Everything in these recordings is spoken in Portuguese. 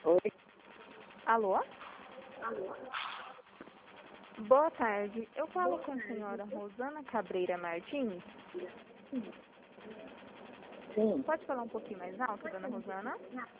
Oi? Alô? Boa tarde. Eu falo com a senhora Rosana Cabreira Martins. Sim, Pode falar um pouquinho mais alto, dona Rosana?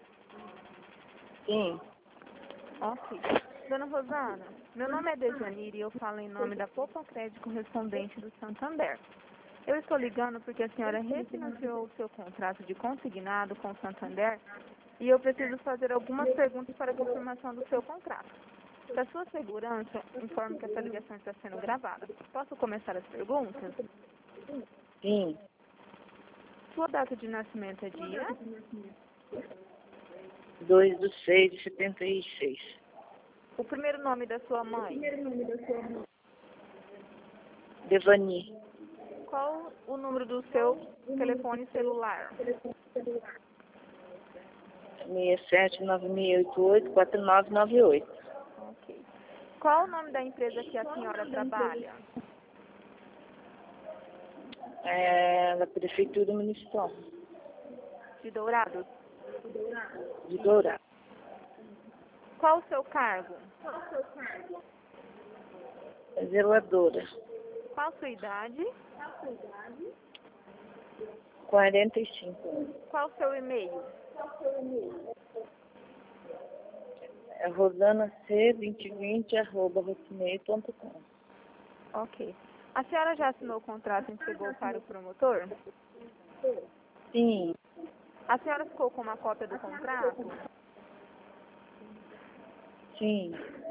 sim. Ok. Dona Rosana, meu nome é Dejanira e eu falo em nome da Poupa Crédito Correspondente do Santander. Eu estou ligando porque a senhora refinanciou o seu contrato de consignado com o Santander e eu preciso fazer algumas perguntas para a confirmação do seu contrato. Para sua segurança, informo que essa ligação está sendo gravada. Posso começar as perguntas? Sim. Sua data de nascimento é dia? 2/6/76. O primeiro nome da sua mãe? Devani. Qual o número do seu telefone celular? 6796884998. Ok. Qual o nome da empresa que a senhora trabalha? É da Prefeitura Municipal De Dourados. de Dourado. Qual o seu cargo? É zeladora. Qual a sua idade? 45 anos. Qual o seu e-mail? É rosanac2020@hotmail.com. Ok. A senhora já assinou o contrato e entregou para o promotor? Sim, A senhora ficou com uma cópia do contrato? sim.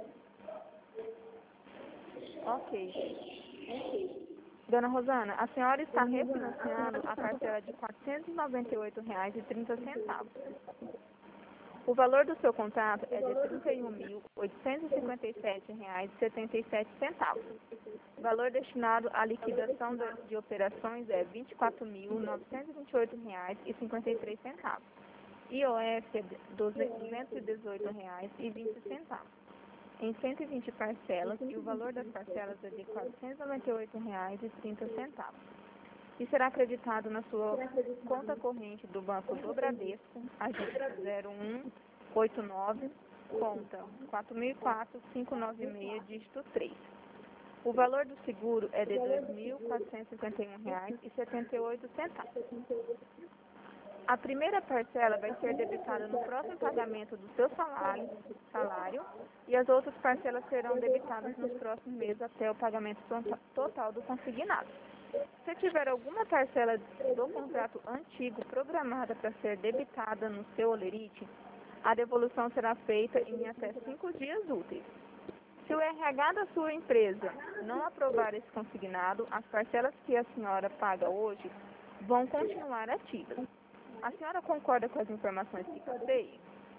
Ok. Dona Rosana, a senhora está refinanciando a parcela de R$ 498,30. O valor do seu contrato é de R$ 31.857,77. O valor destinado à liquidação de operações é R$ 24.928,53. IOF é R$ 218,20 em 120 parcelas e o valor das parcelas é de R$ 498,30. E será acreditado na sua conta corrente do Banco do Bradesco, agência 0189, conta 4004-596, dígito 3. O valor do seguro é de R$ 2.451,78. A primeira parcela vai ser debitada no próximo pagamento do seu salário e as outras parcelas serão debitadas nos próximos meses até o pagamento total do consignado. Se tiver alguma parcela do contrato antigo programada para ser debitada no seu holerite, a devolução será feita em até 5 dias úteis. Se o RH da sua empresa não aprovar esse consignado, as parcelas que a senhora paga hoje vão continuar ativas. A senhora concorda com as informações que passei?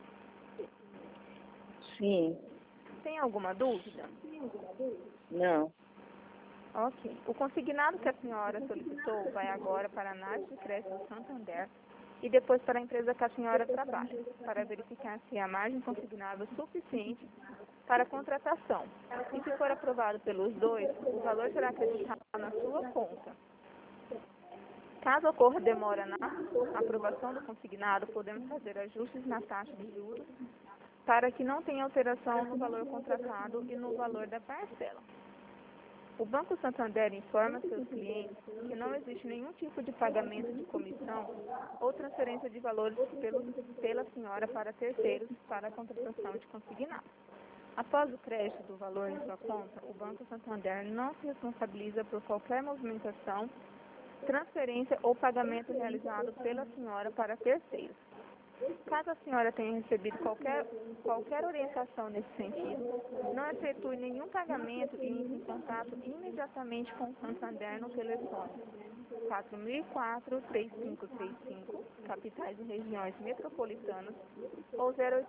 Sim. Tem alguma dúvida? Não. Ok. O consignado que a senhora solicitou vai agora para a análise de crédito do Santander e depois para a empresa que a senhora trabalha, para verificar se a margem consignável é suficiente para a contratação. E se for aprovado pelos dois, o valor será acreditado na sua conta. Caso ocorra demora na aprovação do consignado, podemos fazer ajustes na taxa de juros para que não tenha alteração no valor contratado e no valor da parcela. O Banco Santander informa seus clientes que não existe nenhum tipo de pagamento de comissão ou transferência de valores pela senhora para terceiros para a contratação de consignado. Após o crédito do valor em sua conta, o Banco Santander não se responsabiliza por qualquer movimentação, transferência ou pagamento realizado pela senhora para terceiros. Caso a senhora tenha recebido qualquer orientação nesse sentido, não efetue nenhum pagamento e entre em contato imediatamente com o Santander no telefone 4004-3535, capitais e regiões metropolitanas, ou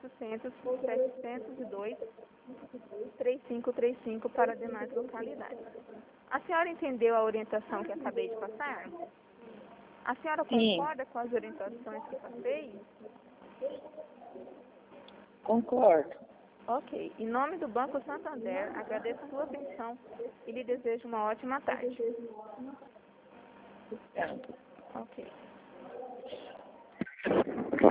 0800-702-3535 para demais localidades. A senhora entendeu a orientação que acabei de passar? A senhora Sim. concorda com as orientações que passei? Concordo. Ok. Em nome do Banco Santander, agradeço a sua atenção e lhe desejo uma ótima tarde. Obrigada. Ok.